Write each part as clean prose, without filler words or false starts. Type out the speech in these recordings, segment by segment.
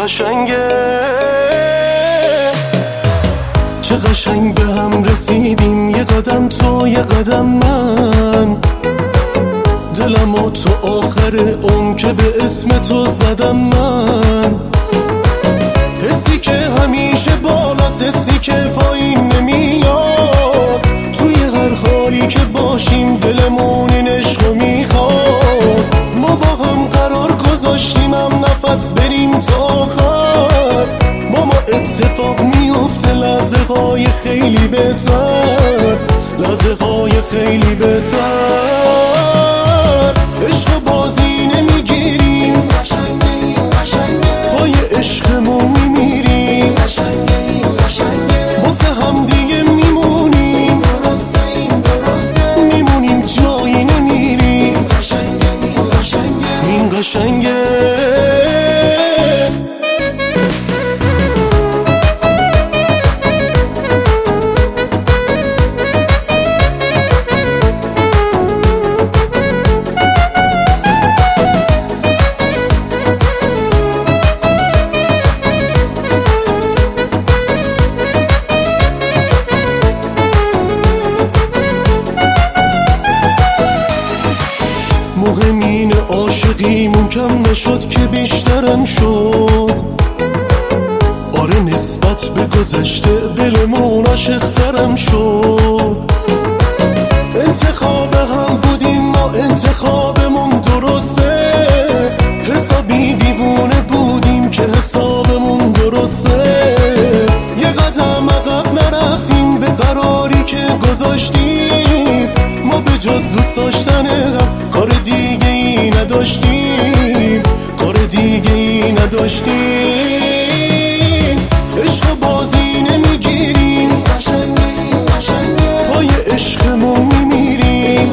قشنگه، چه قشنگ به هم رسیدیم، یه قدم تو یه قدم من، دلمو تو آخر عمر که به اسم تو زدم من، حسی که همیشه بالاست، حسی که پایین نمیاد، توی هر حالی که باشیم دلمون این عشقو میخواد، ما با هم قرار گذاشتیم هم نفس بریم تا آخر، با ما اتفاق میفته لحظه های خیلی بهتر، لحظه های خیلی بهتر، عشق بازی نمیگیریم، پای عشقمون میمیریم، واسه هم دیگه میمونیم، میمونیم جایی نمیریم، این قشنگه. مهم اینه عاشقیمون کم نشد که بیشترم شد، آره نسبت به گذشته دلمون عاشق‌ترم شد، انتخاب هم بودیم ما انتخابمون درسته، حسابی دیوونه بودیم که حسابمون درسته، یه قدم عقب نرفتیم به قراری که گذاشتیم، ما به جز دوست داشتن هم کار دیگه ای نداشتیم، کار دیگه ای نداشتیم، عشق بازی نمیگیریم، پای عشقمون میمیریم،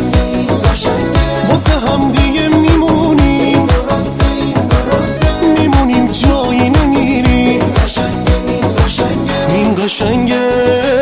واسه هم دیگه میمونیم، میمونیم جایی نمیریم، این قشنگه.